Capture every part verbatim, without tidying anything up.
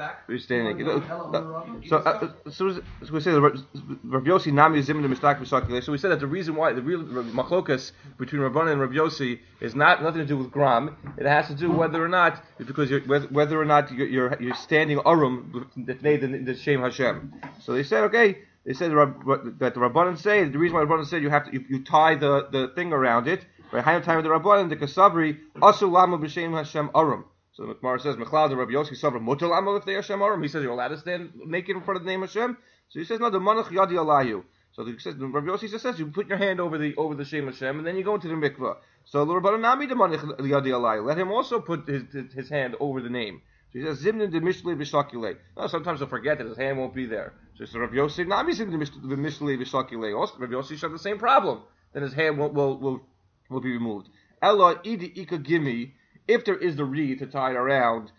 You're standing naked. So, uh, so, so we say Rav Yossi Nami Zimna Mistak Misakile. So we said that the reason why the real machlokas between Rabbanan and Rav Yossi is not nothing to do with gram. It has to do whether or not because you're, whether, whether or not you're you're, you're standing arum that made the, the Shem Hashem. So they said okay. They said that the Rabbanan say the reason why the Rabbanan said you have to you, you tie the, the thing around it. Right, high time of the Rabbanan the Kasavri Asu Lama B'Shem Hashem Arum. So the Gemara says Mechlal the Rabbi Yossi Savra Mutal Lama if they Hashem Arum. He says you're allowed to stand naked in front of the name Hashem. So he says no the Manach Yadi Alayu. So he says the Rabbi Yossi just says you put your hand over the over the Shem Hashem and then you go into the mikvah. So the Rabbanan Nami the Manach Yadi Alayu. Let him also put his, his his hand over the name. So he says Zimnin de Mishlei B'Shakilei. No, sometimes he'll forget that his hand won't be there. So he says Rabbi Yossi Nami Zimnin de Mishlei B'Shakilei. Also Rabbi Yossi should have the same problem. Then his hand will will will, will be removed. Ella idi ika gimi, if there is the reed to tie it around,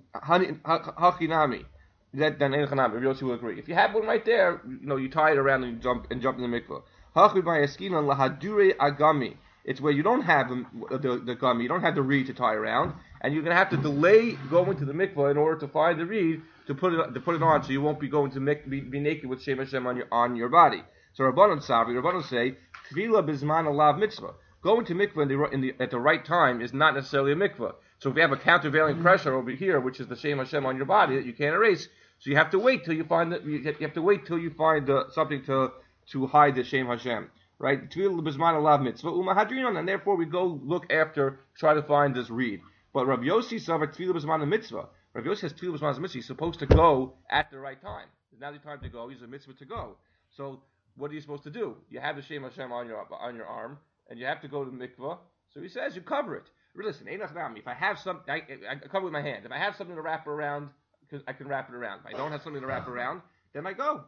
hachinami, that then enchanami. Rabbi Yossi will agree. If you have one right there, you know you tie it around and you jump and jump in the mikvah. Hachi b'yaskina lahadure agami. It's where you don't have the, the the gummy, you don't have the reed to tie around, and you're going to have to delay going to the mikvah in order to find the reed to put it to put it on, so you won't be going to mik, be, be naked with Shem Hashem on your on your body. So Rabbanan Savi, Rabbanan say tefillah bizman alav mitzvah. Going to mikvah in the, in the, at the right time is not necessarily a mikvah. So if you have a countervailing pressure over here, which is the Shem Hashem on your body that you can't erase, so you have to wait till you find that you have to wait till you find uh, something to to hide the Shem Hashem, right? Tefillah b'zman alav mitzvah umahadrinon, and therefore we go look after, try to find this reed. But Rabbi Yossi said tefillah b'zman mitzvah. Rabbi Yossi says tefillah b'zman mitzvah. He's supposed to go at the right time. It's now the time to go. He's a mitzvah to go. So what are you supposed to do? You have the Shem Hashem on your on your arm, and you have to go to the mikvah. So he says you cover it. Listen, if I have something, I, I cover with my hand. If I have something to wrap around, because I can wrap it around. If I don't have something to wrap around, then I go.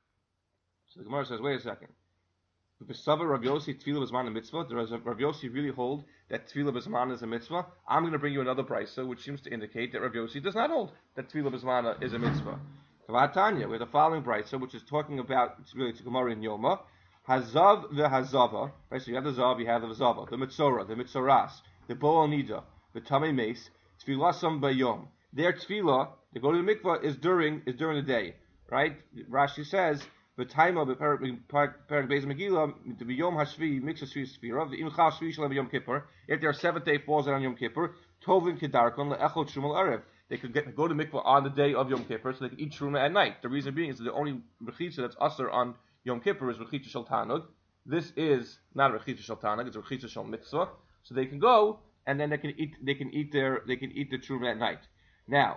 So the Gemara says, wait a second. If the Sava Rav Yossi tefillah b'zman a mitzvah, does Rav Yossi really hold that tefillah b'zman is a mitzvah? I'm going to bring you another brisa, which seems to indicate that Rav Yossi does not hold that tefillah b'zman is a mitzvah. Tanya, we have the following brisa, which is talking about, it's really to Gemara in Yoma, Hazav v'hazava, right? So you have the zav, you have the zava, the mitzora, the mitzoras, the bo'al nida, the tamei mace, tefillah sam bayom. Their tefillah, they go to the mikvah, is during is during the day, right? Rashi says, v'taima b'perek beis megillah, the b'yom hashvi, mix hashvi sfira, the imchal shvi shalem yom kippur. If their seventh day falls on Yom Kippur, tovin kedarkon le'echol shumal erev. They could get, go to mikvah on the day of Yom Kippur, so they can eat truma at night. The reason being is that the only rechitza that's usher on Yom Kippur is rechitza shel tanug. This is not a rechitza shel tanug; it's a rechitza shel mitzvah. So they can go and then they can eat. They can eat their. They can eat the truma at night. Now,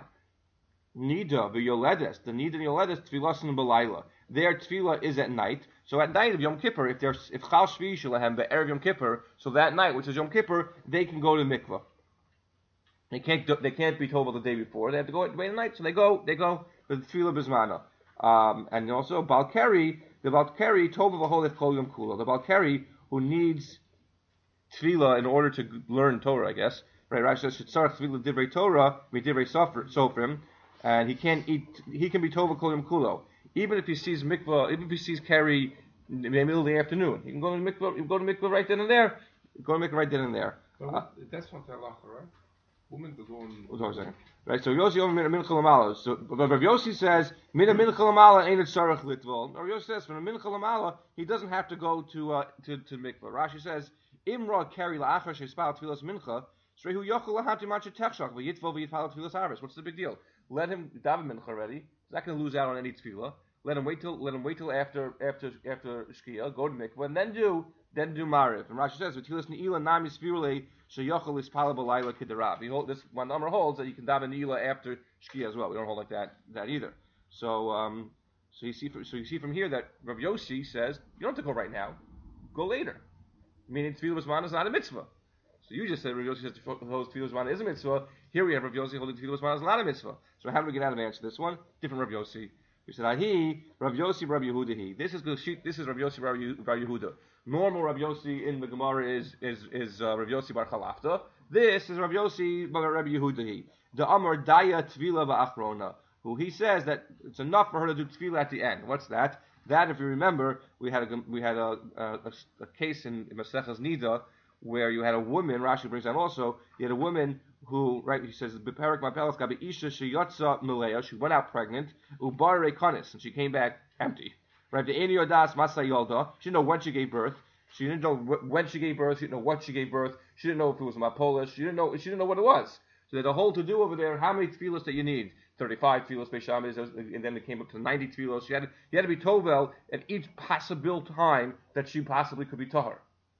nida v'yoledes, the nida and yoledes tefillah b'layla. Their tefillah is at night. So at night of Yom Kippur, if there's if chal shvi shelahem be'erev Yom Kippur, so that night, which is Yom Kippur, they can go to mikvah. They can't. They can't be told the day before. They have to go wait at night. So they go. They go with tefillah b'zmana. Um, and also Balkari, the Balkari tova v'holef kol yom kula. The Balkari who needs tefillah in order to learn Torah, I guess. Right? Rashi says shetzarach tefillah divrei Torah midivrei sofrim, and he can't eat. He can be tova kol yom kulo. Even if he sees mikvah, even if he sees Kari in the middle of the afternoon, he can go to mikvah. He can go to mikvah right then and there. Go to mikvah right then and there. Uh, that's from halacha, right? Women to go and... Hold on a second. Right, so Yossi over min mincha lamala. So Rav Yossi says min mincha lamala ain't it sarach litvol. Rav Yossi says from mincha lamala he doesn't have to go to uh, to to mikvah. Rashi says imra kari la'achar sheispal tfilas mincha srehu yochel lahati mancha techshach v'yitvol v'yitfal tfilas harvest. What's the big deal? Let him daven mincha already. He's not going to lose out on any tefillah. Let him wait till let him wait till after after after shkia. Go to mikvah and then do then do mariv. And Rashi says v'tilas neila nami spirulei. Sheyochel is palabalayla kidarav. He hold this one number holds that you can daven neila after shkia as well. We don't hold like that that either. So um, so you see from, so you see from here that Rav Yossi says you don't have to go right now. Go later. Meaning tefillah b'zman is not a mitzvah. So you just said Rav Yossi says tefillah b'zman is a mitzvah. Here we have Rav Yossi holding tefillah b'zman is not a mitzvah. So how do we get out of answer this one? Different Rav Yossi. We said Ahi Rav Yossi Rav Yehuda he. This is this is Rav Yossi Rav Yehuda. Normal Rav Yossi in the Gemara is is is uh, Rav Yossi Bar Chalafta. This is Rav Yossi Bar Rav Yehuda. The Amar Daya Tvila Va'achrona, who he says that it's enough for her to do Tvila at the end. What's that? That, if you remember, we had a we had a a, a case in, in Maseches Nida where you had a woman. Rashi brings down also. You had a woman who, right? He says, "Beperik mapelas gabi isha sheyotza milea." She went out pregnant. Ubar rekonis, and she came back empty. Right? The eni odas masa yolda. She didn't know when she gave birth. She didn't know when she gave birth. She didn't know what she gave birth. She didn't know if it was mapola. She didn't know. She didn't know what it was. So there's a whole to do over there. How many tefillos that you need? thirty-five tefillos beishamis, and then it came up to ninety tefillos. She had you had to be tovel at each possible time that she possibly could be tahar.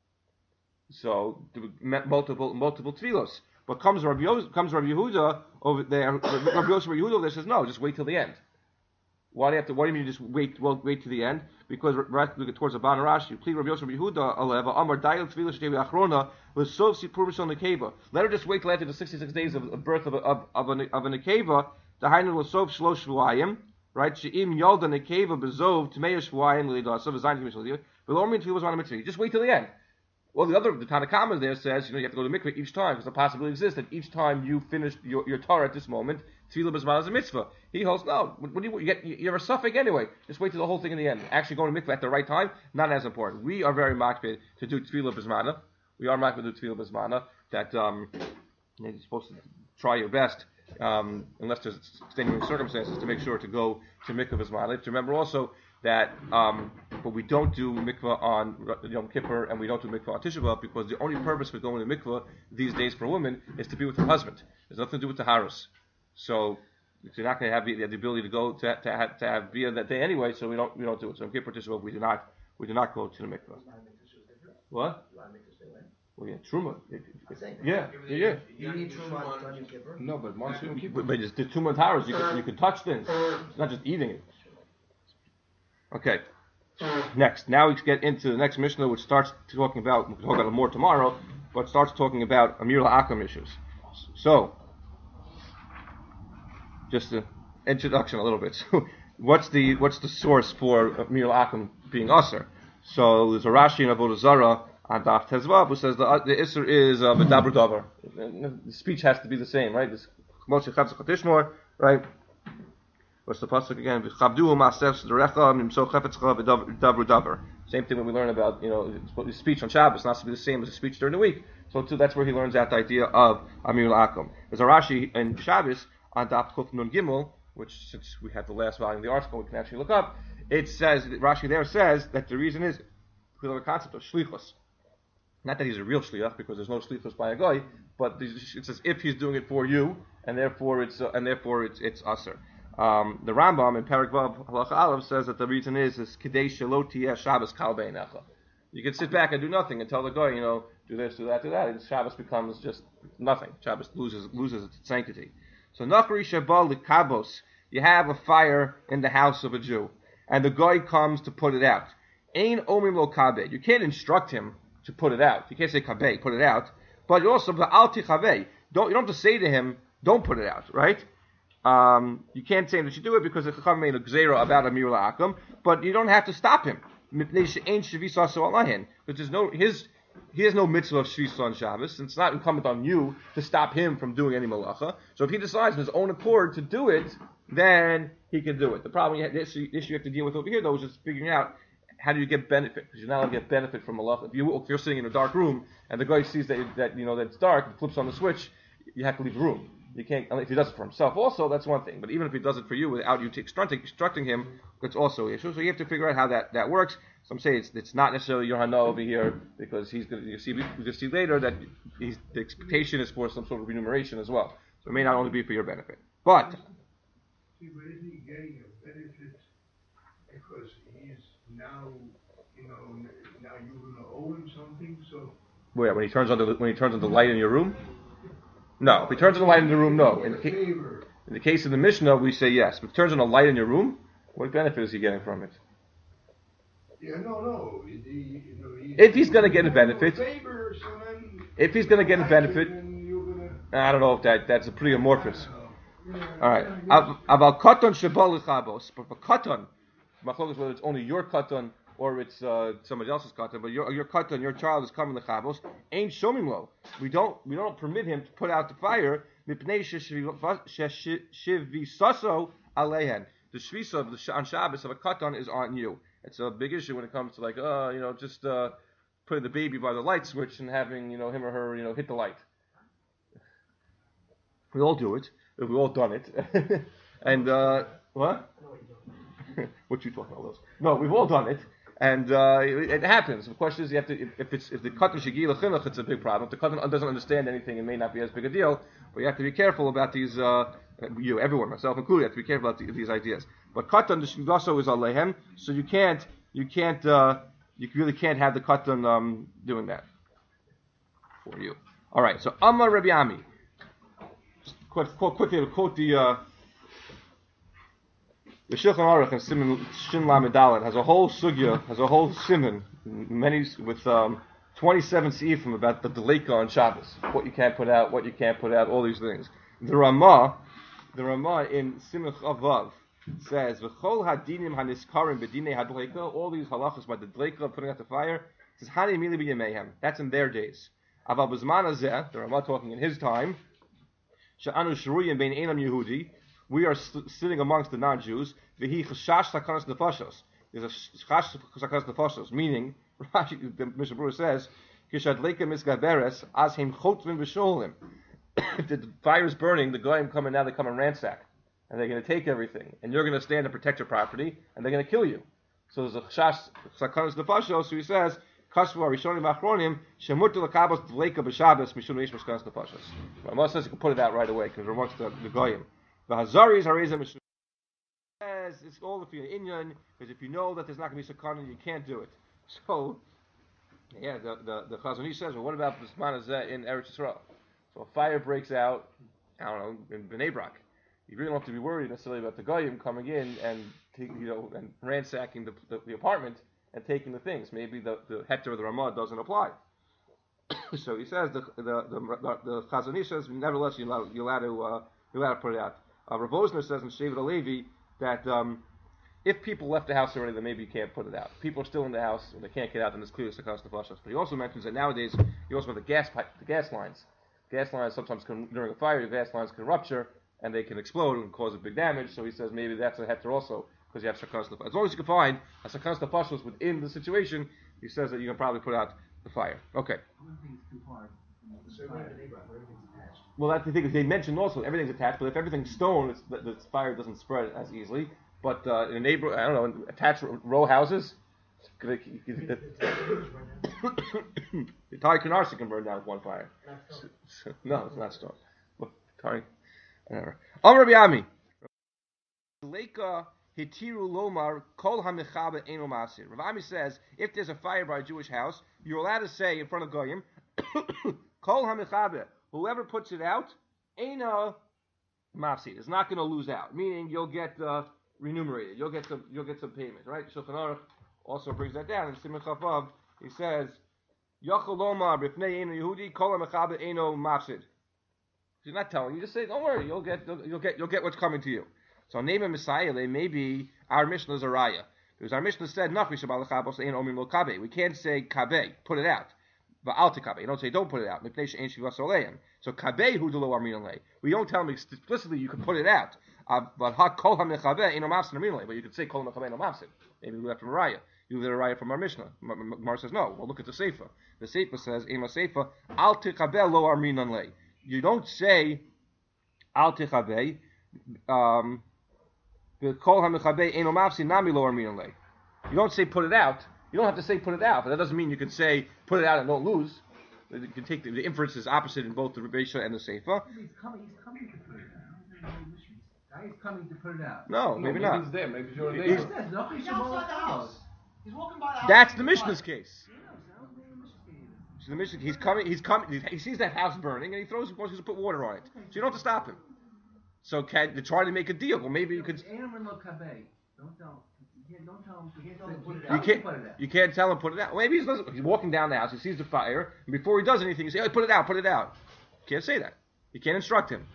So multiple multiple tefillos. But comes Rabbi Yos, comes Rabbi Yehuda over there. Rabbi Yos Rabbi Yehuda over there says no, just wait till the end. Why do you have to? Why do you mean you just wait? Well, wait to the end because right look towards the Ban Rashi. Please, Rabbi Yos Rabbi Yehuda aleva Amar Dayel Tefillah Shtevi Achrona L'Sov Sipur B'Shon Nekeva. Let her just wait till after the sixty-six days of, of birth of a, of of an of a nekeva. The Hainu L'Sov Shlosh Shvuayim. Right? She'im Yolda Nekeva Bezov Tmei Shvuayim L'Idasav Zayin Tmei Shvuayim. Tefillah was on a mitzvah. Just wait till the end. Well, the other, the Tanakama there says, you know, you have to go to mikveh each time, because the possibility exists that each time you finish your, your Torah at this moment, tefillah b'zman is a mitzvah. He holds, no, what do you, you get, you're a suffix anyway. Just wait till the whole thing in the end. Actually going to mikveh at the right time, not as important. We are very makpid to do tefillah b'zmana. We are makpid to do tefillah b'zmana, that um, you're supposed to try your best, um, unless there's extenuating circumstances, to make sure to go to mikveh b'zmana. You have to remember also that, um, but we don't do mikvah on Yom Kippur and we don't do mikvah on Tisha B'Av because the only purpose for going to mikvah these days for a woman is to be with her husband. There's nothing to do with the harus. So if you're not going to have the, the ability to go to to have, to have bia that day anyway, so we don't we don't do it. So Yom Kippur Tisha B'Av we do not we do not go to the mikvah. What? Well, yeah, truma. It, it, yeah, yeah, yeah. You need truma on Yom Kippur? No, but once Yom Kippur. But it's the two month harus. You can you can touch things. It's not just eating it. Okay. Next, now we get into the next Mishnah, which starts talking about, we'll talk about it more tomorrow, but starts talking about Amir La'akam issues. So, just an introduction a little bit. So, what's the what's the source for Amir La'akam being Aser? So, there's a Rashi in Avodah Zarah on Daf Tezvav who says the, the Isser is uh, V'dabru Davar. The speech has to be the same, right? This Moshe Chavzach Hatishmor, right? What's the pasuk again? Same thing when we learn about, you know, the speech on Shabbos not to be the same as the speech during the week. So too, that's where he learns out the idea of Amir La'akum. There's a Rashi in Shabbos on Daf Kuf Nun Gimel, which since we have the last volume of the article, we can actually look up. It says Rashi there says that the reason is because of the concept of shlichus. Not that he's a real shliach, because there's no shlichus by a guy, but it says if he's doing it for you, and therefore it's uh, and therefore it's it's aser. Um, the Rambam in Perek Vav Halacha Aleph says that the reason is is Kidei Shelo Tiyeh Shabbos Kal Beinecha. You can sit back and do nothing and tell the guy, you know, do this, do that, do that, and Shabbos becomes just nothing. Shabbos loses loses its sanctity. So Nachri Shabal Likabos, you have a fire in the house of a Jew, and the guy comes to put it out. Ein Omim Lo Kabeh. You can't instruct him to put it out. You can't say Kabeh, put it out. But you also Al Tichaveh. Don't you don't have to say to him, don't put it out, right? Um, you can't say that you do it because the Chacham made a gzeira about Amir La'akum, but you don't have to stop him. Because there's no his he has no mitzvah of shvisa on Shabbos, and it's not incumbent on you to stop him from doing any malacha. So if he decides on his own accord to do it, then he can do it. The problem, you have, the issue, the issue you have to deal with over here, though, is just figuring out how do you get benefit, because you're not going to get benefit from malacha. If, you, if you're sitting in a dark room and the guy sees that that you know that it's dark and flips on the switch, you have to leave the room. You can't, if he does it for himself also, that's one thing. But even if he does it for you without you instructing, instructing him, it's also an issue. So you have to figure out how that, that works. Some say it's it's not necessarily your hana over here because he's going to you see we can see later that he's, the expectation is for some sort of remuneration as well. So it may not only be for your benefit. But see, but is he getting a benefit because he's now you know now you're going to owe him something? So where when he turns on the when he turns on the light in your room? No, if he turns on the light in the room, no. In the, ca- in the case of the Mishnah, we say yes. But if he turns on a light in your room, what benefit is he getting from it? Yeah, no, no. He, you know, he, if he's going to get a benefit, favor, so then if he's going to get a benefit, gonna, I don't know if that that's a pretty amorphous. All right, about katan shabal lichabos, but for katan, machlokes whether it's only your katan or it's uh, somebody else's katan, but your your katan, your child is coming lichabos, ain't shomim lo. We don't we don't permit him to put out the fire. Mipnei shivisaso alehen. The shvisa on Shabbos of a katan is on you. It's a big issue when it comes to like, uh, you know, just uh, putting the baby by the light switch and having, you know, him or her, you know, hit the light. We all do it. We've all done it. and, uh, what? What you talking about, Liz? No, we've all done it. And, uh, it, it happens. The question is, you have to, if, if it's, if the katan shegi l'chinuch, it's a big problem. If the katan doesn't understand anything, it may not be as big a deal. But you have to be careful about these, uh, you, everyone, myself included, have to be careful about the, these ideas. But katan also is alehem, so you can't, you can't, uh, you really can't have the katan, um, doing that for you. Alright, so Amar Rabbi Ami. Just quite, quite quickly to quote the, uh, the Shulchan Aruch and Siman Shin Lamed Dalet has a whole sugya, has a whole siman, many with um, twenty-seven seifim about the deleka on Shabbos, what you can't put out, what you can't put out, all these things. The Ramah, the Ramah in Siman Chavav says, "V'chol hadinim haniskarim b'dinei hadleika." All these halachas about the deleka putting out the fire. It says hani mili b'yamehem. That's in their days. Aval b'zman hazeh, the Ramah talking in his time. She'anu shruyim bein enam Yehudi. We are st- sitting amongst the non-Jews. V'hi chashash sakanas nefashos. There's a chashash sakanas nefashos, meaning, Rashi, the Mishnah Berurah says, kishadleika misgaberes as him chotvim v'sholim. If the fire is burning, the goyim come and now they come and ransack, and they're going to take everything, and you're going to stand and protect your property, and they're going to kill you. So there's a chashash sakanas nefashos. So he says, Kashvu arishonim achronim shemutu lakabos dleika b'Shabbos mishum reish sakanas nefashos. Ramah says you can put it out right away because we're amongst the, the goyim. The Hazaris are says it's all for your inyan, because if you know that there's not going to be sakana, you can't do it. So, yeah, the the, the Chazon Ish says, well, what about the Zman Hazeh in Eretz Yisrael? So a fire breaks out, I don't know, in Bnei Brak. You really don't have to be worried necessarily about the goyim coming in and you know and ransacking the, the, the apartment and taking the things. Maybe the the heter of the Ramah doesn't apply. So he says the the the, the, the Chazon Ish says, nevertheless you're allowed, you're allowed to uh, you're allowed to put it out. Uh, Rav Osner says in Shevet HaLevi that um, if people left the house already, then maybe you can't put it out. If people are still in the house and they can't get out, then it's clear sakanas nefashos. But he also mentions that nowadays you also have the gas pipe, the gas lines. Gas lines sometimes can, during a fire, the gas lines can rupture and they can explode and cause a big damage. So he says maybe that's a heter also because you have sakanas nefashos. As long as you can find a sakanas nefashos within the situation, he says that you can probably put out the fire. Okay. Well, that's the thing. Is they mentioned also everything's attached, but if everything's stone, it's, the, the fire doesn't spread as easily. But uh, in a neighbor, I don't know, in attached row houses, the entire Canarsie can burn down with one fire. So, so, no, it's not stone. But entire, whatever. Amar Rabbi Ami. Leika hitiru lomar kol hamichabe eno masir. Rav Ami says if there's a fire by a Jewish house, you're allowed to say in front of goyim, kol hamichabe. Whoever puts it out, Eina Mafsid, is not going to lose out. Meaning you'll get uh, remunerated. You'll get some. You'll get some payment, right? Shulchan Aruch also brings that down in Siman Chavav. He says, Yachol Lomar b'fnei Eino Yehudi kol hamichabe Eino Mafsid. He's not telling you. Just say, don't worry. You'll get. You'll get. You'll get what's coming to you. So name a Messiah. They maybe our Mishnah is a raya because our Mishnah said Nachri Shabbat Lechabos Eino Omim Lo Kabe. We can't say Kabe. Put it out. You don't say don't put it out. So kabeh hu delo arminale. We don't tell them explicitly you can put it out. But ha kol hamechabeh eno mafsid arminale. But you could say kol hamechabeh eno mafsid. Maybe we have from Raya. You have a Raya from our Mishnah. Mar says no. Well, look at the Sefer. The Sefer says ema Sefer al tichabeh lo arminale. You don't say al tichabeh um kol hamechabeh eno mafsid nami lo arminale. You don't say put it out. You don't have to say put it out, but that doesn't mean you can say put it out and don't lose. You can take the, the inference is opposite in both the Rebbeisha and the Seifa. He's coming, he's coming to put it out. He's coming to put it out. No, No, maybe, maybe not. He's there. Maybe you're He's- there. He's outside the house. He's walking by the house. That's the Mishnah's case. Yeah, sounds like the Mishnah's case. So the Mishnah, he's coming. He's coming. He sees that house burning, and he throws. He wants to put water on it. So you don't have to stop him. So can, they're trying to make a deal. Well, maybe you could. Don't tell You can't, don't tell him. You can't tell him to put it You out. can't. Put it out. You can't tell him put it out. Maybe he's, he's walking down the house. He sees the fire, and before he does anything, you say, "Oh, put it out, put it out." You can't say that. You can't instruct him.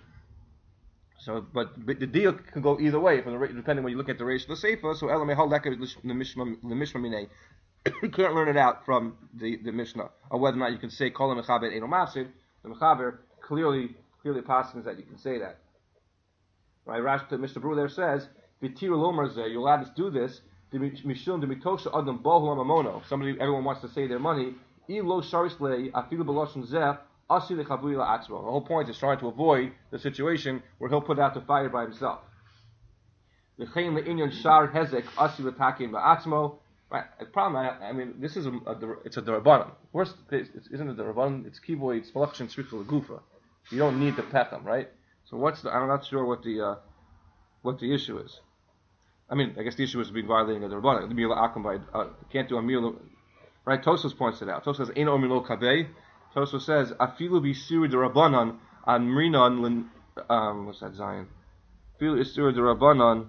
So, but, but the deal can go either way, from the depending when you look at the ratio of the sefer. So, elamei halekah the mishma minei. You can't learn it out from the, the Mishnah, or whether or not you can say kol mechaber eno mafsid. The mechaber clearly clearly passes that you can say that. Right? Rashi, Mister Brewer there says, "V'tir lomar zeh." You're allowed to do this. Mishum demitosha adam bohu amamono. Somebody, everyone wants to say their money. Ilo sharisle afilu beloshen zeh asi lechavui la'atzmo. The whole point is trying to avoid the situation where he'll put out the fire by himself. L'chein le'inyon shar hezek asi l'takim la'atzmo. Right. The problem, I, I mean, this is a, a it's a derabanan. Worst, isn't it derabanan? It's kiboy. It's malachshin tzricha legufa. You don't need the pechem, right? So what's the? I'm not sure what the uh, what the issue is. I mean, I guess the issue is being violating a derabanan. The mila akum by uh, can't do a mila. Right? Tosfos points it out. Tosfos says ein omilo kabei. Tosfos says afilu b'isuri derabanan an mrinan um what's that Zion? Afilu isuri derabanan.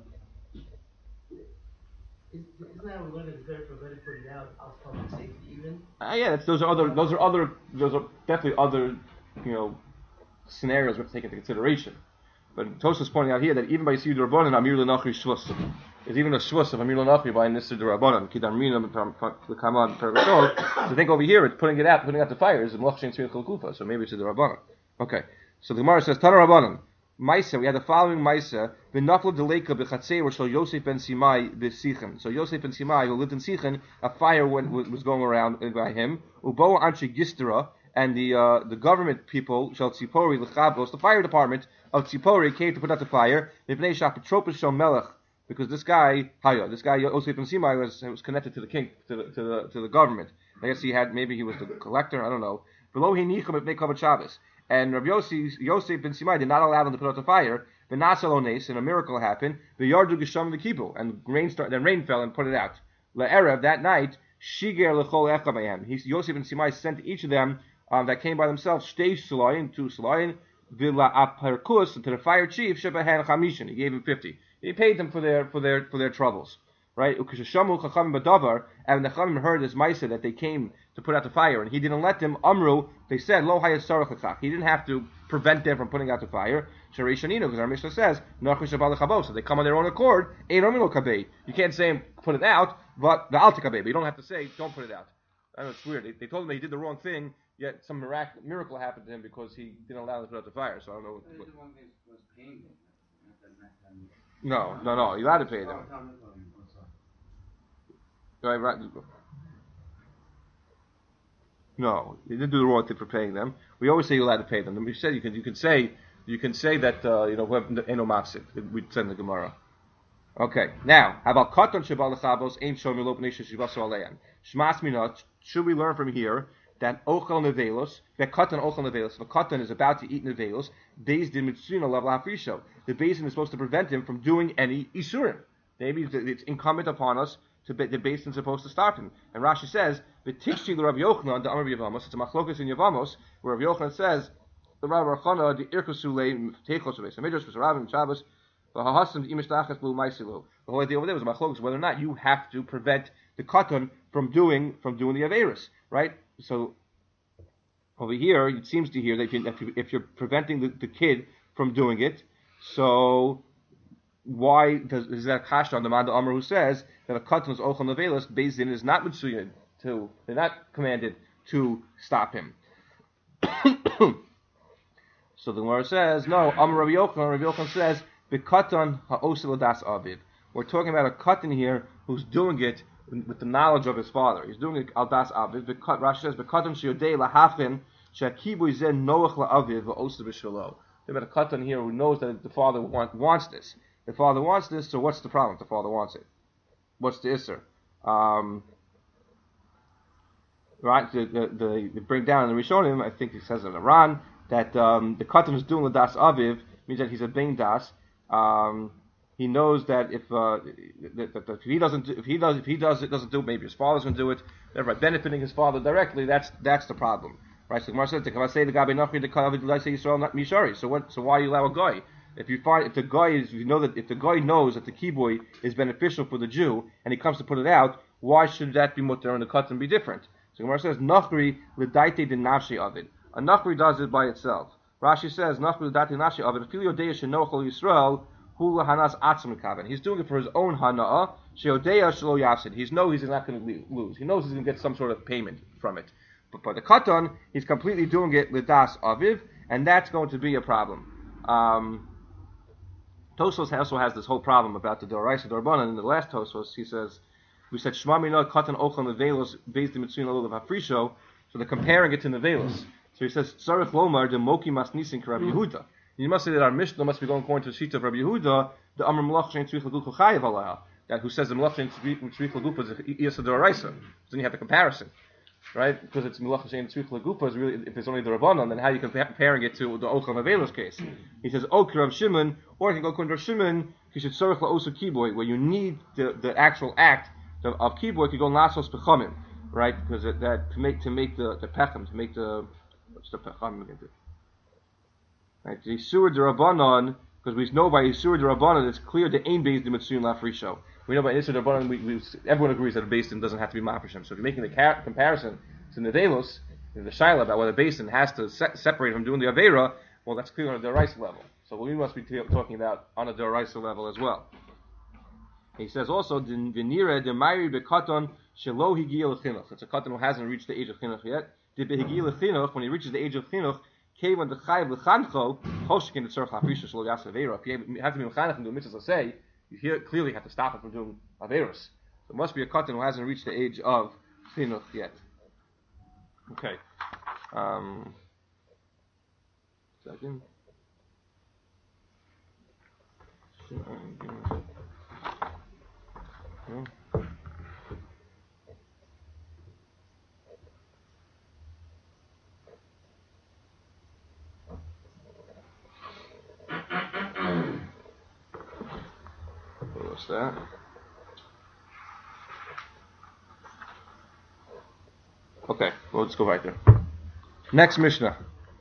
Isn't that we learned that it's better for better put it out out public safety even? Uh, yeah, that's, those are other those are other those are definitely other you know scenarios we have to take into consideration. But Tosfos is pointing out here that even by Yisur D'Rabbanan, Amir L'Nachri Shvus. There's even a Shvus of Amir L'Nachri by Nisur D'Rabbanan. Kidam Rinam L'Kaman Pergashol. So think over here, it's putting it out, putting out the fire is M'lach Shein Tzvin Chol Kufa. So maybe it's a D'Rabbanan. Okay. So the Gemara says, Tana Rabbanan. Maisa, we had the following Maisa. V'naflo D'Leika B'Chatzei Shal Yosef ben Simai B'Sichen. So Yosef ben Simai, who lived in Sichen, a fire went, was going around by him. Ubo Anshe Gistera. And the uh, the government people, Shal Tzipori L'Chabos, the fire department of Tzipori came to put out the fire. Because this guy, Haya, this guy Yosef ben Simai was was connected to the king, to the to the to the government. I guess he had maybe he was the collector. I don't know. Below he nicham if they covered Shabbos. And Rabbi Yossi, Yosef ben Simai did not allow them to put out the fire. The Nasalones, and a miracle happened. The Yardu Gesham the Kibu, and rain start, then rain fell and put it out. La'erev that night, Shiger lechol echabayim. He Yosef ben Simai sent each of them. Um, that came by themselves, shtei sulayin, two sulayin, villa aparkus, to the fire chief, shebahan chamishin. He gave him fifty. He paid them for their for their for their troubles, right? Ukishashamu chachamim badavar, and the chachamim heard this ma'aseh that they came to put out the fire, and he didn't let them. Amru, they said, lo hayasarachachach. He didn't have to prevent them from putting out the fire. Sharishanino, because our Mishnah says, nachri shabalachabos. So they come on their own accord. Ein omilo kabei. You can't say put it out, but the alta kabei. But you don't have to say don't put it out. I know it's weird. They, they told him that he did the wrong thing. Yet some mirac- miracle happened to him because he didn't allow them to put out the fire. So I don't know. What, what. No, no, no. You're allowed to pay them. Right, right. No, you didn't do the wrong thing for paying them. We always say you're allowed to pay them. And we said you can, you can say, you can say that uh, you know who have eno mafsik. We send the Gemara. Okay, now how about katan shebal lechabos ein shom yelop neish shivaso aleyan shmas minot? Should we learn from here that ochel nevelos, that katan ochel nevelos, if a katan is about to eat nevelos, beis din mitzuna level hafrisho, the basin is supposed to prevent him from doing any isurim. Maybe it's incumbent upon us to be, the basin is supposed to stop him. And Rashi says, "V'tikshi l'Rav Yochanan the Amar Yavamos." It's a machlokas in Yavamos where Rav Yochanan says, "The Rav Rachana the irkosulei teichos beis hamidrash was Rav and Shabbos v'hahasim imishtachas b'u ma'isilu." The whole idea over there was a machlokas whether or not you have to prevent the katan from doing from doing the averis, right? So over here, it seems to hear that if, you, if, you, if you're preventing the, the kid from doing it, so why does is that kasha on the man Amr who says that a katan is ochel nevelos, beis din is not mitzuyin to they're not commanded to stop him. So the Gemara says no. Amr Rabbi Yochanan, Rabbi Yochanan says the katan ha'osel das aviv. We're talking about a katan here who's doing it with the knowledge of his father. He's doing it al das aviv. Rashi says v'katan sheyodei lahafin she'kibu zen noach la'aviv v'osel b'shalo. There's about a katan here who knows that the father want, wants this. The father wants this, so what's the problem? The father wants it. What's the isser? Um, right? The, the, the, they bring down in the Rishonim, I think it says in Iran, that um, the katan is doing the das aviv means that he's a bein das. Um, he knows that if uh, that, that, that if he doesn't do, if he does if he does it doesn't do it, maybe his father's going to do it. Thereby benefiting his father directly. That's that's the problem, right? So the Gemara says, "If I say the gabi nachri the kalavid I say Yisrael not mishari." So what? So why you allow a guy? If you find if the guy is if you know that if the guy knows that the kiboy is beneficial for the Jew and he comes to put it out, why should that be mutter and the katan be different? So the Gemara says nachri l'daite de nafshi of it. A nachri does it by itself. Rashi says nachri l'daite nafshi of it. Fili yodeya shenochol Yisrael. He's doing it for his own hana'ah. Sheodeya shelo yafsid. He knows he's not going to lose. He knows he's going to get some sort of payment from it. But by the katan, he's completely doing it lidas aviv, and that's going to be a problem. Um, Tosfos also has this whole problem about the doraisa dorbanan. In the last Tosfos, he says, "We said shma mina katan ochel nevelos beis the mitzvah of hafrisho So they're comparing it to Nevelos. So he says, Tzarech Lomar, the Moki Masnisin Rabbi Yehuda. You must say that our Mishnah must be going according to the sheet of Rabbi Yehuda, the Amr Malach Shein Tzrich Lagufa Chayev Alaha, that who says the Malach Shein Tzrich Lagufa is Iyasa D'Oraisa. So then you have the comparison, right? Because it's Malach Shein Tzrich Lagufa is really, if it's only the Rabbanon, then how are you comparing it to the Ochel Nevelos case? He says, Ok Rav Shimon, or you can go according to Rav Shimon, Kishet Tzarech La'osu Kiboy, where you need the, the actual act of, of Kiboy, you go Lasos Pechamim, right? Because it, that to make to make the the Pechem, to make the what's the Pechamim again? Right, the Yisur D'Rabbanon, because we know by Yisur D'Rabbanon, it's clear the Ein Beis Din Mitzuyim Lafrisho. We know by Yisur D'Rabbanon, we, we, everyone agrees that a Beis Din doesn't have to be Mafrishim. So if you're making the ca- comparison to Nevelos, the Shaila about whether a Beis Din has to se- separate from doing the Aveira, well, that's clear on a D'Oraisa level. So we must be t- talking about on a D'Oraisa level as well. He says also, V'nira D'Mayri B'Katon Shelo Higia L'Chinuch. It's a Katon who hasn't reached the age of Chinuch yet. D'Behigia L'Chinuch, when he reaches the age of Chinuch, Kevan the Chayiv L'Chancho, Hoshkin the Tzarech Lafrisha Shelo Yas Aveira. If you have to be Mechanech and do mitzvahs, let's say, you here clearly have to stop him from doing Aveiros. So it must be a Katon who hasn't reached the age of Chinuch yet. Okay. Um, second. Yeah. What's that? Okay, well, let's go right there. Next Mishnah.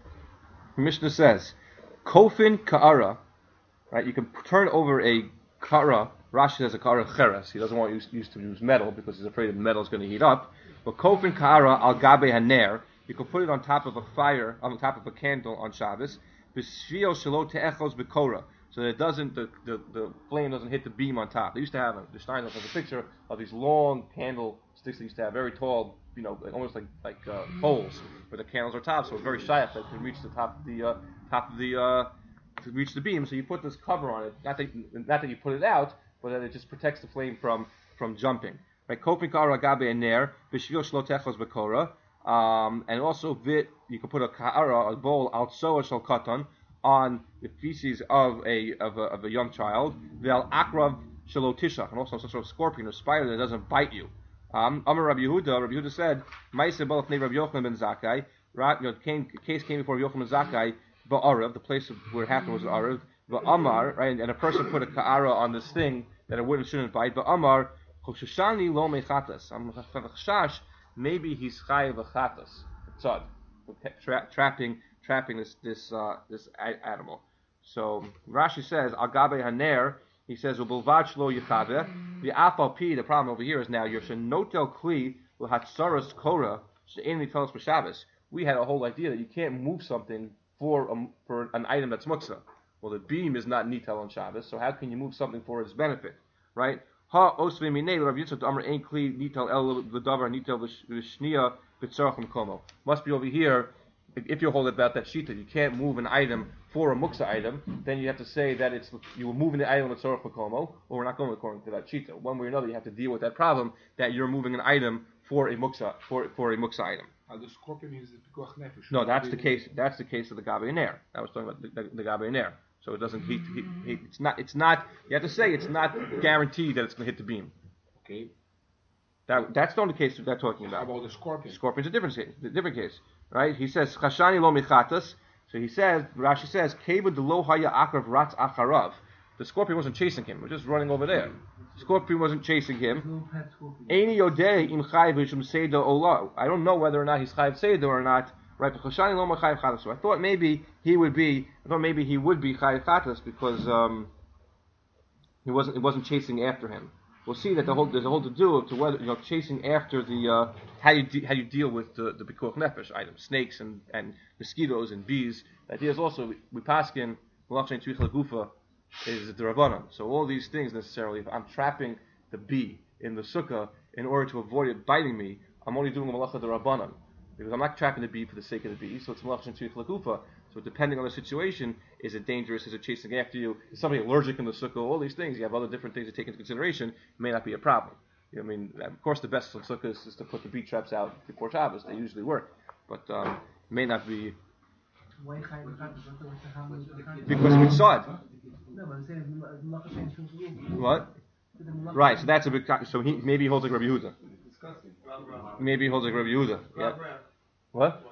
The Mishnah says, Kofin Ka'ara, right? You can turn over a Ka'ara. Rashi says a Ka'ara Cheres. He doesn't want to use, to use metal because he's afraid the metal is going to heat up. But Kofin Ka'ara al Gabe Haner, you can put it on top of a fire, on top of a candle on Shabbos. B'shvio shelo te'echos b'kora, so that it doesn't, the, the, the flame doesn't hit the beam on top. They used to have, the Steinhoff has a picture of these long candle sticks they used to have, very tall, you know, almost like like uh, poles, where the candles are top, so it's very shaykh that can reach the top of the uh, top of the uh, to reach the beam. So you put this cover on it, not that not that you put it out, but that it just protects the flame from from jumping. Right? Kopin kara gabe ener b'shvil shlo techos b'kora. Um, and also, vit, you can put a ka'ara, a bowl, outsoa shel katan, on the feces of a of a, of a young child. Vel akrav shelo tishach, and also some sort of scorpion or spider that doesn't bite you. Um, Amar Rabbi Yehuda, Rabbi Yehuda said, Ma'aseh b'alef nei Rabbi Yochanan ben Zakkai. The case came before Yochanan ben Zakkai, ba'arav, the place where it happened was arav. Ba'amar, right, and a person put a ka'ara on this thing that it wouldn't shouldn't bite. Ba'amar, choshashani lo mechatas. I'm chashash. Maybe he's chayiv a chatas, tzad, tra- trapping, trapping this this uh, this a- animal. So Rashi says al gabe haner. He says ubulvad shlo yichaveh. The afal pi. The problem over here is now you're shenotel kli l'hatzaras kora she'enli telos b'Shabbos. We had a whole idea that you can't move something for a, for an item that's muksa. Well, the beam is not nitel on Shabbos, so how can you move something for its benefit, right? Ha osvei minei Rav Yitzchak Amar ein kli nitel el l'davar nitel v'shnia b'tzarach m'komo. Must be over here. If you hold it about that shita, you can't move an item for a muksa item. Then you have to say that it's you were moving the item b'tzarach m'komo, or we're not going according to that shita. One way or another, you have to deal with that problem that you're moving an item for a muksa for for a muksa item. Uh, the scorpion is the pikuach nefesh. No, that's the case. That's the case of the gabe ner. I was talking about the, the, the gabe ner. So it doesn't heat, heat, heat. It's not. It's not. You have to say it's not guaranteed that it's going to hit the beam. Okay. That that's not the case that they're talking about. How about the scorpion? The scorpion's a different case. A different case, right? He says chashani lo michatas. So he says Rashi says keva de lo haya akrav ratz acharav. The scorpion wasn't chasing him. It was just running over there. The scorpion wasn't chasing him. Eini yodei im chayiv v'shum seido ola. I don't know whether or not he's chayiv seido or not. Right, chashani lo chayiv chatas. So I thought maybe he would be. I thought maybe he would be chayiv chatas because um, he wasn't. It wasn't chasing after him. We'll see that the whole there's a whole to do to whether you know chasing after the uh, how you de- how you deal with the the pikuach nefesh items, snakes and, and mosquitoes and bees. The idea is also we paskin malachshen tzrich lagufa is the rabbanon. So all these things necessarily, if I'm trapping the bee in the sukkah in order to avoid it biting me, I'm only doing a malacha the rabbanon. Because I'm not trapping the bee for the sake of the bee, so it's malachshen tzrich lagufa. So depending on the situation, is it dangerous? Is it chasing after you? Is somebody allergic in the sukkah? All these things, you have other different things to take into consideration. It may not be a problem. You know, I mean, of course, the best on sukkahs is to put the bee traps out before Shabbos. They usually work. but um, may not be Why Chai L'Chad? What's the harm with L'Chad? because of Mitzad. No, but I'm saying Malacha Shein Shul. What? Right, so that's a big. So he maybe he holds like Rabbi Yehuda. Maybe he holds like Rabbi Yehuda. Yeah. What?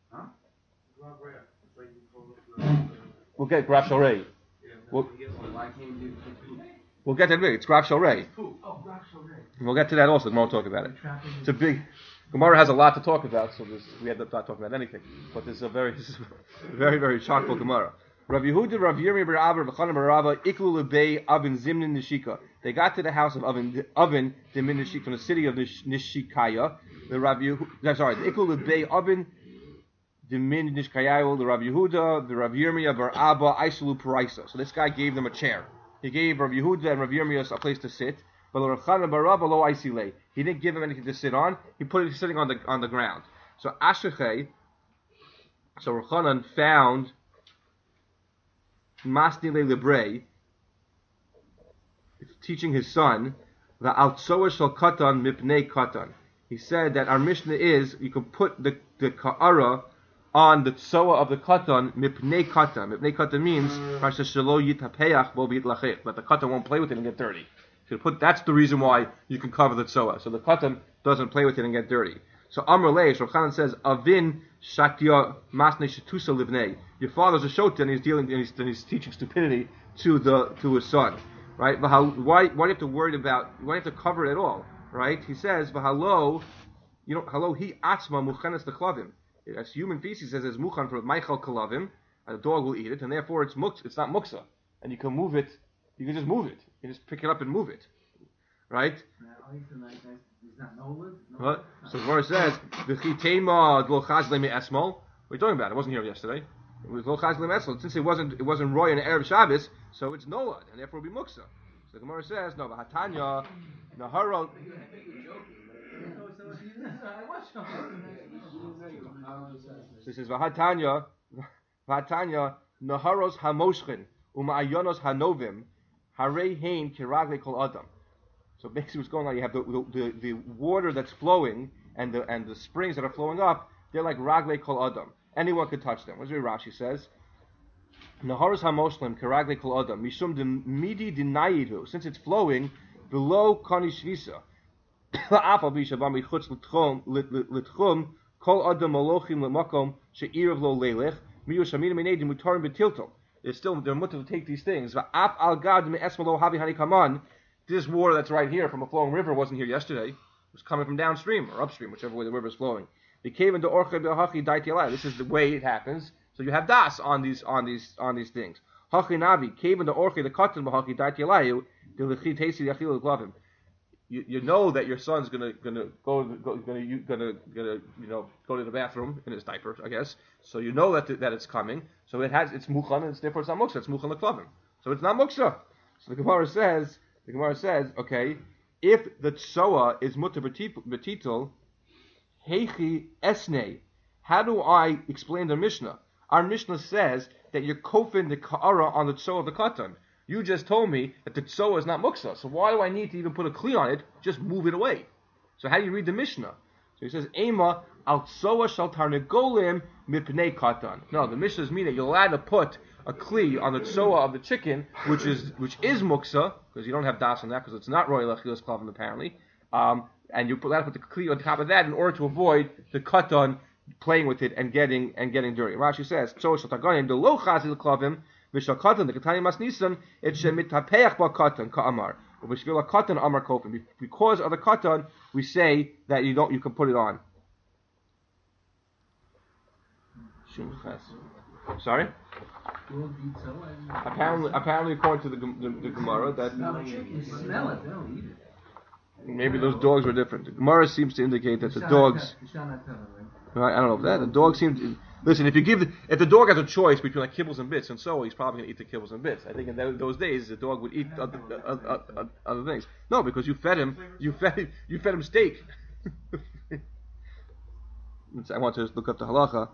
We'll get Rav Shalrei. We'll, we'll get that big. It's Rav Shalrei. Oh, Rav Shalrei. We'll get to that also. Tomorrow we'll talk about it. It's a big. Gemara has a lot to talk about, so this, we end up not talking about anything. But this is a very, this is a very, very chock-full Gemara. Rav Yehuda, Rav Yirmi, Bar Abba, Rav Chanan, Bar Rabba, Iklu Lebei, Avin Zimnin Nishika. They got to the house of Avin, Avin Zimnin Nishika, from the city of Nish, Nishikaya. The Rav Yehuda, sorry, the Iklu Lebei, Avin Zimnin Nishikaya, the Rav Yehuda, the Rav Yirmi, Bar Abba, Aisulu Paraisa. So this guy gave them a chair. He gave Rav Yehuda and Rav Yirmi a place to sit. But Rav Chanan Bar Rabba lo Aisile. He didn't give him anything to sit on. He put it sitting on the on the ground. So Ashachei, so Rav Chanan found Masnile Lebrei teaching his son the Altsoa Shal Katan Mipnei Katan. He said that our Mishnah is you can put the the Ka'ara on the Tsoa of the Katan Mipnei Katan. Mipnei Katan means that the Katan won't play with it and get dirty. So put, that's the reason why you can cover the tzoa. So the katan doesn't play with it and get dirty. So Amr Leish, Rav Chanan says, Avin Shatya Masne Shetusa Livnei. Your father's a shota and he's dealing and he's, and he's teaching stupidity to the to his son. Right? But how, why why do you have to worry about why do you have to cover it at all? Right? He says, V'halo, you know, hello he atzma muchanes leklavim. As human feces says it's muchan for Michael kalavim, and the dog will eat it, and therefore it's mux it's not muksa. And you can move it, you can just move it. You just pick it up and move it, right? What? So the Gemara says, "V'chitema lo chazle me esmol." What are you talking about? It wasn't here yesterday. It was lo chazle me esmol. Since it wasn't, it wasn't roy in Erev Shabbos, so it's nolad, and therefore it'll be muksa. So the Gemara says, "No, v'hatanya naharo." So it says, "V'hatanya, v'hatanya naharos hamoshchin u'ma'ayonos hanovim." Harei hein kiragle kol adam. So basically, what's going on? You have the, the the water that's flowing and the and the springs that are flowing up. They're like ragle kol adam. Anyone could touch them. What's what Rashi says? Naharos hamoshlim kiragle kol adam mishum de midi dinayidu. Since it's flowing below kani shvisa. La'afal bishabam yichutz l'tchum l'tchum kol adam malochim l'makom she'irav lo leilech miyu shamin meinedim mutarim betiltom. It's still they're mutter to take these things. This water that's right here from a flowing river wasn't here yesterday. It was coming from downstream or upstream, whichever way the river is flowing. This is the way it happens. So you have das on these on these on these things. You, you know that your son's gonna gonna go, go gonna you gonna gonna you know go to the bathroom in his diaper, I guess. So you know that th- that it's coming. So it has it's muchan and it's therefore it's not muksa. It's muchan leklavim. So it's not muksa. So the Gemara says the Gemara says okay, if the tsoa is mutter betitul heichi esnei. How do I explain the Mishnah? Our Mishnah says that you're kofin the ka'ara on the tsoa of the katan. You just told me that the tzoa is not muksa, so why do I need to even put a kli on it? Just move it away. So how do you read the Mishnah? So he says, Ema al tzoa shal tarnegolim mipnei katan. No, the Mishnah is mean that you're allowed to put a kli on the tzoa of the chicken, which is which is muksa, because you don't have das on that, because it's not royal achilas klavim apparently. Um, and you're allowed to put the kli on top of that in order to avoid the katan playing with it and getting and getting dirty. Rashi says, tzoa shal targonim the lo chazil klavim. V'shakatan the katani masnisan it shemitapeach ba katan ka'amar u'b'shvila katan amar kofin. Because of the katan, we say that you don't you can put it on. Sorry. Apparently, apparently, according to the, the, the Gemara, that smell it, they don't eat it. Maybe those dogs were different. The Gemara seems to indicate that the dogs. Right, I don't know if that the dog seems. To, listen, if you give the, if the dog has a choice between like kibbles and bits, and so he's probably going to eat the kibbles and bits. I think in th- those days the dog would eat other, other, other, other things. No, because you fed him, you fed you fed him steak. I want to just look up the halacha.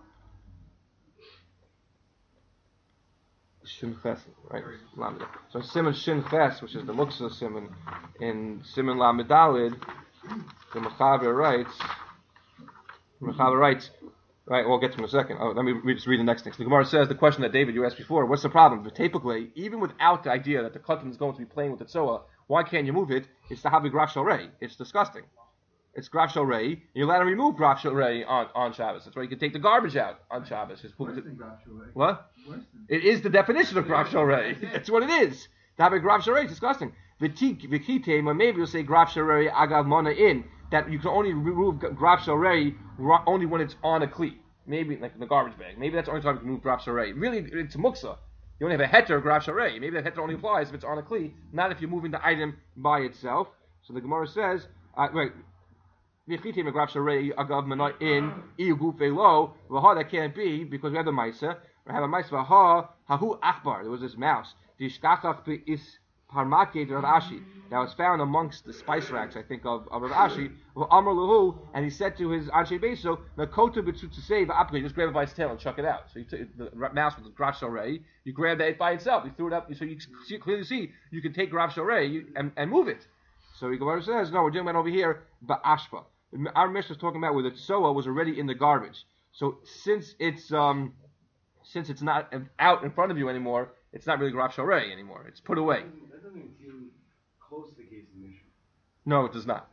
Shin Ches, right? So Simon Shin Ches, which is the Muksa Simon, in Simon Lamedalid, the Mechaber writes. Mechaber writes. Right, we'll get to it in a second. Oh, let me re- just read the next thing. So the Gemara says the question that David you asked before. What's the problem? But typically, even without the idea that the katan is going to be playing with the tzoa, why can't you move it? It's the havi graf shalrei. It's disgusting. It's graf shalrei. You're allowed to remove graf shalrei on on Shabbos. That's why you can take the garbage out on Shabbos. Just put Worse it- than graf shalrei. What? Worse than It is the definition of graf shalrei. That's what it is. To have a graf shalrei is disgusting. V'tik v'kiteim, or maybe you'll say graf shalrei agav mana in, that you can only remove graf shalrei only when it's on a kli. Maybe like in the garbage bag. Maybe that's the only time you can move graf shalrei. Really, it's muksa. You only have a heter graf shalrei. Maybe that heter only applies if it's on a kli, not if you're moving the item by itself. So the Gemara says, uh, wait. V'chitim graf shalrei agav mana in iu gufei lo. V'ha, that can't be because we have the ma'isa. We have a ma'isa v'ha hahu achbar. There was this mouse. Dishkachach is parmaked Rav Ashi. That was found amongst the spice racks, I think, of, of Rav Ashi. Amar lahu, and he said to his anshe beso, "Nakota b'tzu to save apli." Just grab it by its tail and chuck it out. So you took the mouse with the graf shalrei. You grab that by itself. You threw it up, so you see, clearly see you can take graf shalrei and, and move it. So the Gemara says, "No, we're doing that over here, ba'ashpa." Our Mishnah is talking about where the tzoa was already in the garbage. So since it's um, since it's not out in front of you anymore, it's not really graf shalrei anymore. It's put away. That doesn't even seem close to the case of the Mishnah. No, it does not.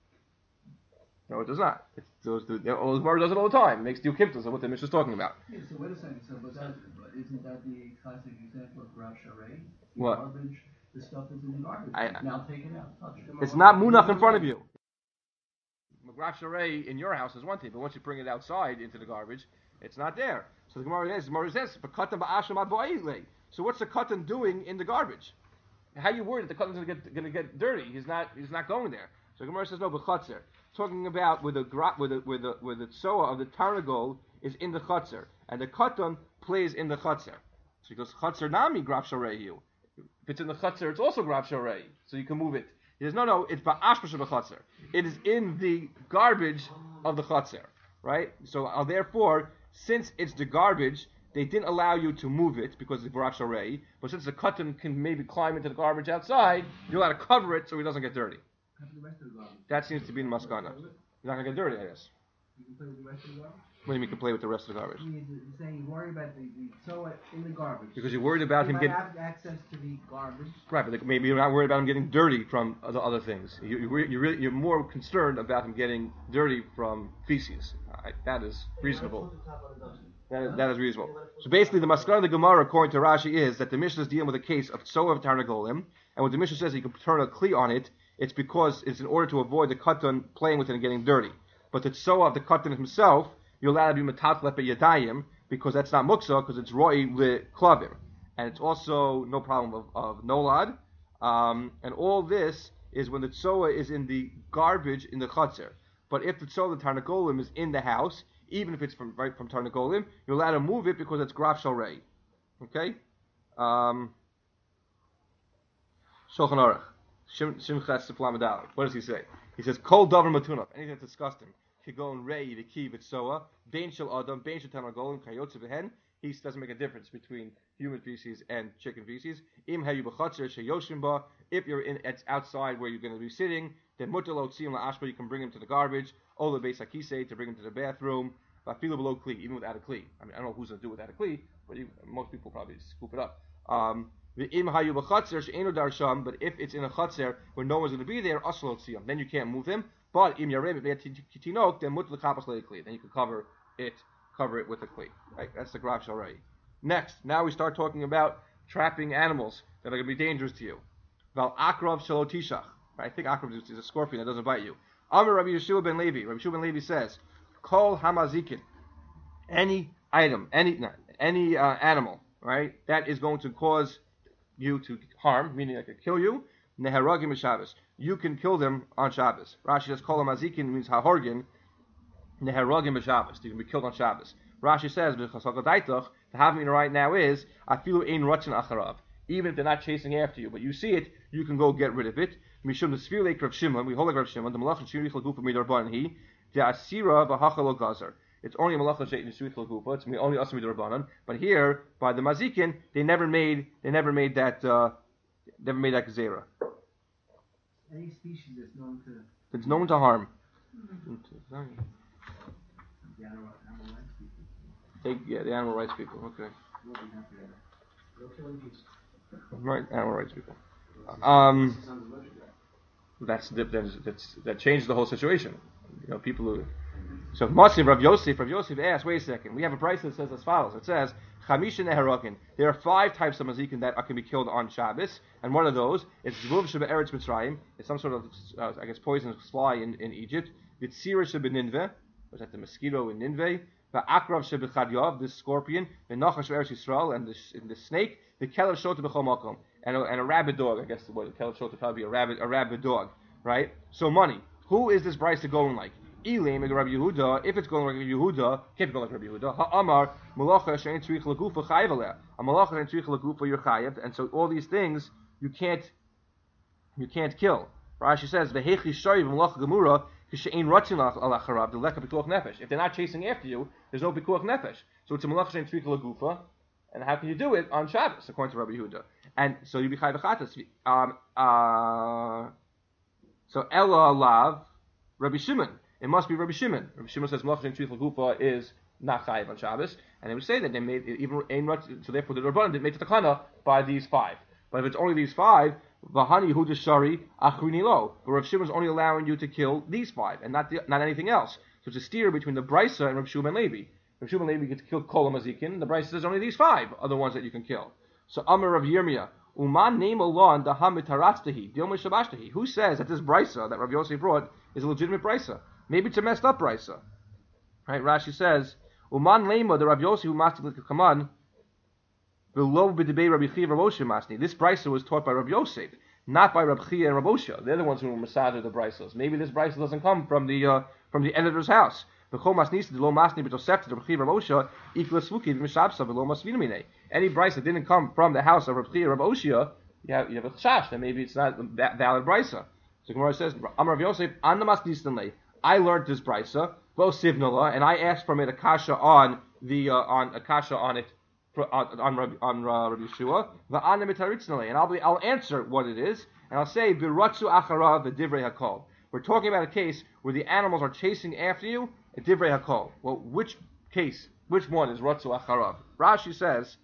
No, it does not. It's, those, the, the Gemara does it all the time. It makes the ukiptas of what the Mishnah is talking about. Yeah, so wait a second. So, but, that, but isn't that the classic example of graf shalrei? The What? Garbage. The stuff is in the garbage. I- It's now taken out. Touch it. It's not munach in front of you. Graf shalrei in your house is one thing, but once you bring it outside into the garbage, it's not there. So the Gemara says, the Gemara says, "V'katan ba'asham aboile." So what's the katan doing in the garbage? How are you worried that the katan's going to get going to get dirty? He's not. He's not going there. So the Gemara says, "No, b'chatzer." Talking about where the gra- where the where the where the tzoa of the tarnagol is in the chatzer, and the katan plays in the chatzer. So he goes, "Chatzer nami graf shalrei you." If it's in the chatzer, it's also graf shalrei, so you can move it. He says, no, no, it's ba'ashpash of the chatzer. It is in the garbage of the chatzer, right? So uh, therefore, since it's the garbage, they didn't allow you to move it because it's graf shalrei. But since the katan can maybe climb into the garbage outside, you're allowed to cover it so he doesn't get dirty. How about the rest of the garbage? That seems to be the maskana. You're not gonna get dirty, I guess. You can play with the rest of the garbage? What do you mean you can play with the rest of the garbage? You're saying you worry about the, the tzoa in the garbage. Because you're worried about you him might getting have access to the garbage. right, but like, maybe you're not worried about him getting dirty from other other things. You, you, you're really, you're more concerned about him getting dirty from feces. I, that is reasonable. That is, that is reasonable. So basically, the maskana of the Gemara, according to Rashi, is that the Mishnah is dealing with a case of tzoa of tarnagolim, and when the Mishnah says you can turn a kli on it, it's because it's in order to avoid the katan playing with it and getting dirty. But the tzoa of the katan himself, you're allowed to be metatlet yadayim because that's not muksa, because it's roi le klavim, and it's also no problem of, of nolad. Um, and all this is when the tzoa is in the garbage in the chatzer. But if the tzoa of the tarnagolim is in the house, even if it's from right from tarnagolim, you're allowed to move it because it's graf shalrei. Okay. Um, Shulchan Aruch. Shim Shimchas Siflamadal. What does he say? He says, "Kol davar matunaf." Anything that's disgusting. Kigon rei the key vitzoa. Bein shel adam. Bein shel tarnagolim. Kayotze v'hen. He doesn't make a difference between human feces and chicken feces. Im hayu b'chatzer sheyoshim ba. If you're in, it's outside where you're going to be sitting. Then mutalo tzim la'ashba. You can bring him to the garbage. Ola beis hakisei to bring him to the bathroom. Vafilu below kli, even without a kli. I mean, I don't know who's going to do without a kli, but you, most people probably scoop it up. Um, but if it's in a chatzer where no one's going to be there, then you can't move him. But im yareb titinok, then mut l'chapas le'kli. Then you can cover it, cover it with a kli. Right? That's the graf shalrei. Next, now we start talking about trapping animals that are going to be dangerous to you. Val akrav shalotishach. I think akrav is a scorpion that doesn't bite you. Amar Rabbi Yeshua ben Levi. Rabbi Yeshua ben Levi says, "Kol hamazikin." Any item, any any uh, animal, right, that is going to cause you to harm, meaning I could kill you, neharagim b'Shabbos. You can kill them on Shabbos. Rashi says kol hamazikin means hahorgin, neharagim b'Shabbos. You can be killed on Shabbos. Rashi says to have me right now is afilu ein ratzin acharav. Even if they're not chasing after you, but you see it, you can go get rid of it. Mishum the sfir leik Rav Shimon, we hold like Rav Shimon. The malach shirich l'gufa midarban he the asira v'hachal gazer. It's only a malacha she'it nisuit l'gufa. It's only asmi d'Rabbanan. But here, by the mazikin, they never made they never made that uh, never made that gezerah. Any species that's known to. It's known to harm. The animal, animal rights people. Take, yeah, the animal rights people. Okay. We'll be happy with that. No killing geese. Right, animal rights people. Um, that's, that's, that's that changed the whole situation. You know, people who. So Matziv Rav Yosef, Rav Yosef asked, wait a second, we have a price that says as follows. It says, Chamisha Neherokin. There are five types of mazikin that are, can be killed on Shabbos, and one of those is Zvuv Sheba Eretz Mitzrayim. It's some sort of, uh, I guess, poisonous fly in, in Egypt. Vitzira Sheba Ninveh, was that the mosquito in Ninveh? Va'akrav Sheba Chadyov, this scorpion. V'nachash Eretz Yisrael, and the, and the snake. The Kelev Shota B'chol Makom, and a, and a rabid dog. I guess the word Kelev Shota probably a rabid, a rabid dog, right? So money. Who is this Bryce going like? Elim like Rabbi Yehuda. If it's going like Rabbi Yehuda, can't be going like Rabbi Yehuda. Ha'amar malacha she'en tzrich lagufa chayiv aleh. A malacha she'en tzrich lagufa you're chayiv, and so all these things you can't you can't kill. Rashi says vehechi shariv malacha gemura kishe'en ratzin alacharav the leka pikuach nefesh. If they're not chasing after you, there's no pikuach nefesh. So it's a malacha she'en tzrich lagufa, and how can you do it on Shabbos according to Rabbi Yehuda? And so you be chayiv chatas. Um, uh, so Ella Lav Rabbi Shimon. It must be Rabbi Shimon. Rabbi Shimon says Malach and Truthful Gufa is not chayiv on Shabbos, and they would say that they made even ein rat, so therefore the Rabbanan didn't make the takana by these five. But if it's only these five, Vahani Yehuda Shari Achrini Lo. But Rabbi Shimon's only allowing you to kill these five and not the, not anything else. So it's a steer between the Brisa and Rabbi Shimon and Levi. Rabbi Shimon and Levi get to kill Kol Mazikin. The Brisa says only these five are the ones that you can kill. So Amar Rav Yirmiyah. Uman name Allah and Daham Mitaratztahi, Dilma Shabashtahi. Who says that this Brisa that Rabbi Yosef brought is a legitimate Brisa? Maybe it's a messed up Brisa. Right? Rashi says, Uman Lema, the Rabbi Yosef who mastic kaman, below b'debei Rabbi Chia Rabbi Osha masni. This Brisa was taught by Rabbi Yosef, not by Rabbi Chia and Rabbi Osha. They're the ones who were masada the Brisas. Maybe this Brisa doesn't come from the uh, from the editor's house. Any Brisa that didn't come from the house of Rabbi Chia Rabbi Osha, you have, you have a chash that maybe it's not that valid Brisa. So Gemara says, Amar Rav Yosef, Anamas Nistanle. I learned this Brisa, Bo Sivnala, and I asked from it a kasha on the uh, on a kasha on it on on Rabbi, on uh, Rabbi Yeshua, Va'ana Mitaritzanale, and I'll be I'll answer what it is, and I'll say Biratzu Acharav the Divrei Hakol. We're talking about a case where the animals are chasing after you, a Divrei Hakol. Well, which case? Which one is Ratzu Acharav? Rashi says,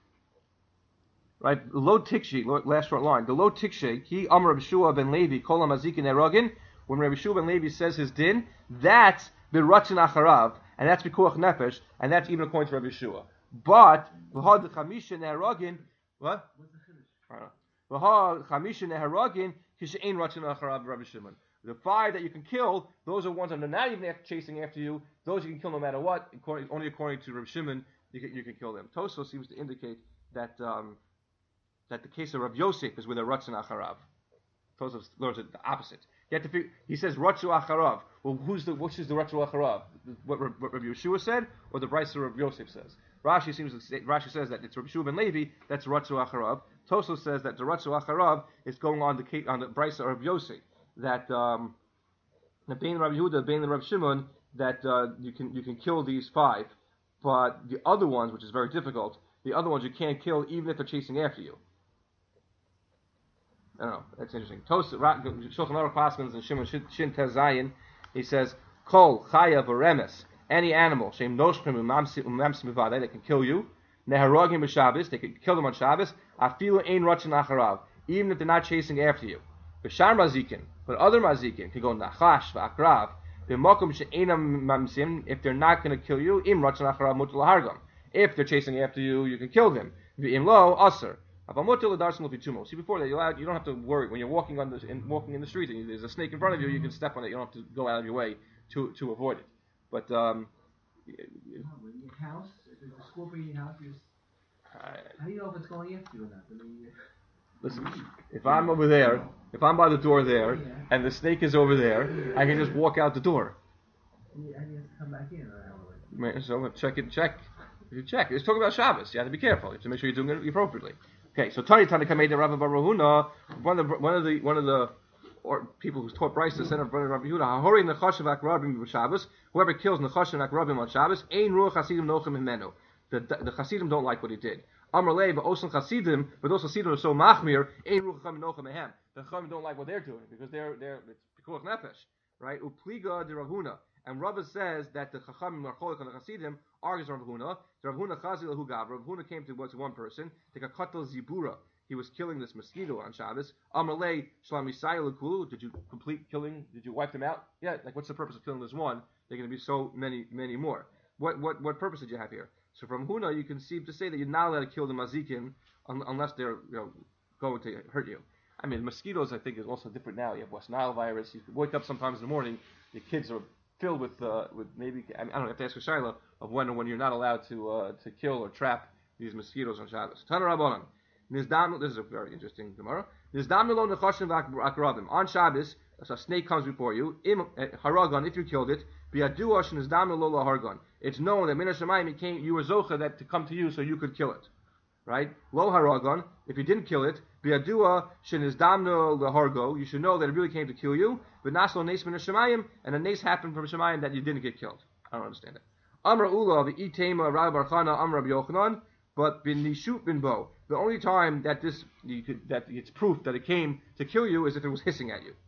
right, Lo Tikshi, last short line, the Lo Tikshi, Ki Amar Rabbi Shua ben Levi, Kol HaMazikin Erogin. When Rabbi Shua ben Levi says his din, that's Biratzin Acharav, and that's Bikuach Nefesh, and that's even according to Rabbi Shua. But V'had Chamisha Neheragin, what? V'had Chamisha Neheragin, Kishe'ein Ratzin Acharav Rabbi Shimon. The five that you can kill, those are ones that are not even after chasing after you. Those you can kill no matter what. According, only according to Rabbi Shimon, you can, you can kill them. Tosfos seems to indicate that um, that the case of Rabbi Yosef is with a Ratzin Acharav. Tosfos learns it the opposite. You have to figure, he says Ratzu Acharav. Well, who's the which is the Ratzu Acharav? What, what Rabbi Yeshua said, or the Brisa Rabbi Yosef says? Rashi seems to say, Rashi says that it's Rabbi Shua ben Levi. That's Ratzu Acharav. Tosfos says that the Ratzu Acharav is going on the on the Brisa of Rabbi Yosef. That um, the Bein Rabbi Yehuda, Bein Rabbi Shimon, that uh, you can you can kill these five, but the other ones, which is very difficult, the other ones you can't kill even if they're chasing after you. I don't know. That's interesting. Tos Shulchan Aruch Pasmans and Shimon Shin Tezayin, he says, Kol Chaya V'Remes, any animal Shem Noshchem Umamsim Mivadei that can kill you, Neharogim B'Shabbos, they can kill them on Shabbos, Afilu Ein Ratzin Acharav, even if they're not chasing after you. B'Shar Mazikin, but other Mazikin can go Nachash V'Akrav, B'Mokum She'enam Mamsim, if they're not going to kill you, Im Ratzin Acharav Mutal Hargam. If they're chasing after you, you can kill them. V'Im Lo Aser. See, before that, you're allowed, you don't have to worry when you're walking on the in, walking in the street and there's a snake in front of you. You can step on it. You don't have to go out of your way to to avoid it. But um, in your house, if there's a scorpion in your house, you just, I, how do you know if it's going after you or not? I mean, listen, if I'm over there, if I'm by the door there, yeah. and the snake is over there, I can just walk out the door. And you have to come back in. Or so check it, check. You check. It's talking about Shabbos. You have to be careful. You have to make sure you're doing it appropriately. Okay, so Tani Tani Kamei de Rabbi Baruhuna, one of the one of the one of the or people who taught Bryce the center of Rabbi Yehuda, Hahori Nechashav Akrabim Shabbos. Whoever kills Nechashav Akrabim on Shabbos, Ein Ruach Hasidim Nochem Himenu. The the Hasidim don't like what he did. Amar Lei, but Osan Hasidim, but those Hasidim are so machmir. Ein Ruach Nochem Mehem. The Chachamim don't like what they're doing because they're they're it's Pikuach Nefesh, right? Upliga de Ravuna, And Rabba says that the Chachamim are cholik on the Chasidim argues Rav Huna. Rav Huna Chazil lahu gav. Rav Huna came to, to one person. Take a katal zibura. He was killing this mosquito on Shabbos. Amalei shlami sayil. Did you complete killing? Did you wipe them out? Yeah. Like, what's the purpose of killing this one? They're going to be so many, many more. What, what, what purpose did you have here? So from Huna, you can see to say that you're not allowed to kill the mazikin un, unless they're, you know, going to hurt you. I mean, mosquitoes, I think, is also different now. You have West Nile virus. You wake up sometimes in the morning, your kids are filled with, uh, with maybe, I, mean, I don't know, you have to ask a Shaila of when or when you're not allowed to uh, to kill or trap these mosquitoes on Shabbos. Tana Rabbanan. This is a very interesting Gemara. On Shabbos, a snake comes before you. Haragon, if you killed it, it's known that Min HaShamayim came, you were zocha that to come to you so you could kill it. Right? Lo haragon, if you didn't kill it, biadua shenizdamno lehargo, you should know that it really came to kill you. But naslo nes min hashemayim, and a nes happened from Shemayim that you didn't get killed. I don't understand it. Amra ula v'itema Rabbi Barchana Amra Yochanan, but bin nishut bin bo. The only time that this you could, that it's proof that it came to kill you is if it was hissing at you.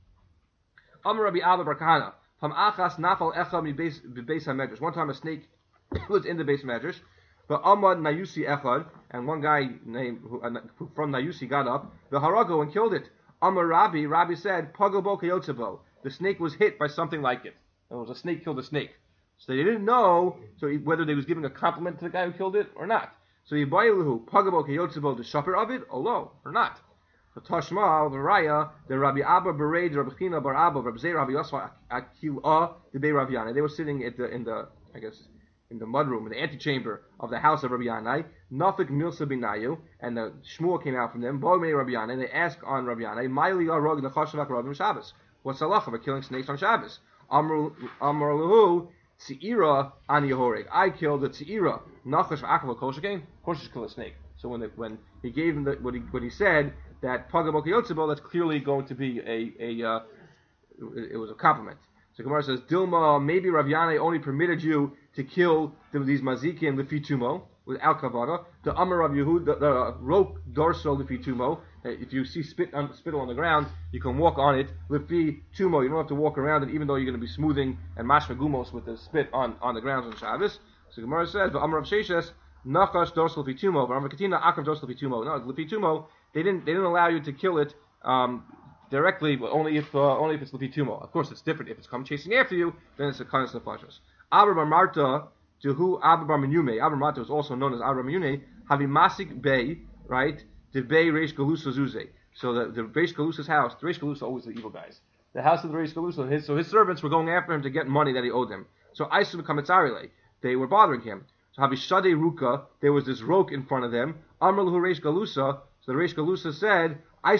Amra Rabbi Abba Barchana from achas nafal echa mi beis hamedrash. One time a snake was in the base medrash. But Amad Nayusi Echad, and one guy named who, uh, from Nayusi got up, the Harago, and killed it. Amar Rabbi, Rabbi said, Pagobo Kayotzebo. The snake was hit by something like it. It was a snake killed a snake. So they didn't know so he, whether they was giving a compliment to the guy who killed it or not. So Yibayiluhu, Pagobo Kayotzebo, the shepherd of it, or lo, or not. So Tashma, the Raya, the Rabbi Abba Bered, Rabbi China Bar Abba, Rabbi Zeh, Rabbi Yosfa Akil'ah, the Bey Rav Yana. They were sitting at the, in the, I guess, in the mudroom, in the antechamber of the house of Rabbi Yanai, Nafik Milsa Binayu, and the Shmuel came out from them, Boimei Rabbi Yanai, and they asked on Rabbi Yanai, Maili Arog Nachashavak Rabbi Shabbos. What's the halacha for killing snakes on Shabbos? Amar Lahu, Tzi'ira Ani Horeg. I killed the Tzi'ira, Nachash V'akav Koshakein. Of course you kill a snake. So when the, when he gave him the, what he what he said, that Pagabok Yotzebo, that's clearly going to be a, a uh, it, it was a compliment. So Gemara says, Dilma, maybe Rav Yanai only permitted you to kill the, these mazikin lefitumo with al kavana. The Amar Rav Yehud, the, the rope dorso lefitumo. If you see spit on, spittle on the ground, you can walk on it lefitumo. You don't have to walk around it, even though you're going to be smoothing and mashma gumos with the spit on, on the ground on Shabbos. So Gemara says, the Amar Rav Sheshes nachash dorso lefitumo. Rav Katina akav dorso lefitumo. No, lefitumo. They didn't they didn't allow you to kill it. Um, Directly, but only if uh, only if it's lefitumo. Of course, it's different. If it's come chasing after you, then it's a kind of nefashos. Abba bar Marta, to who Abba bar Menume. Abba Marta is also known as Abba bar Menume. Having masik bay, right? The bay reish galusa zuze. So the the reish galusa's house. The reish galusa always the evil guys. The house of the reish galusa. His, so his servants were going after him to get money that he owed them. So Aisu kamitzarile. They were bothering him. So Havishade ruka. There was this roke in front of them. Amr lahu reish galusa. So the reish galusa said,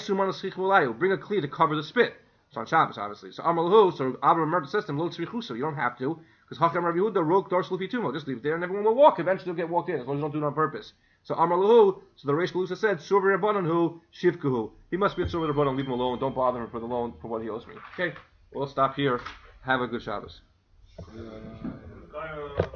bring a kli to cover the spit. It's on Shabbos, obviously. So Amalhu, so Abba Merta says to him, you don't have to, because Hakam Rabbi Yehuda wrote dorsal fitumo. Just leave it there, and everyone will walk. Eventually, they'll get walked in, as long as you don't do it on purpose. So Amalhu, so the Reish Galusa said, Survey Rabbanon who shivkuhu. He must be a Survey Rabbanon. Leave him alone. Don't bother him for the loan for what he owes me. Okay, we'll stop here. Have a good Shabbos.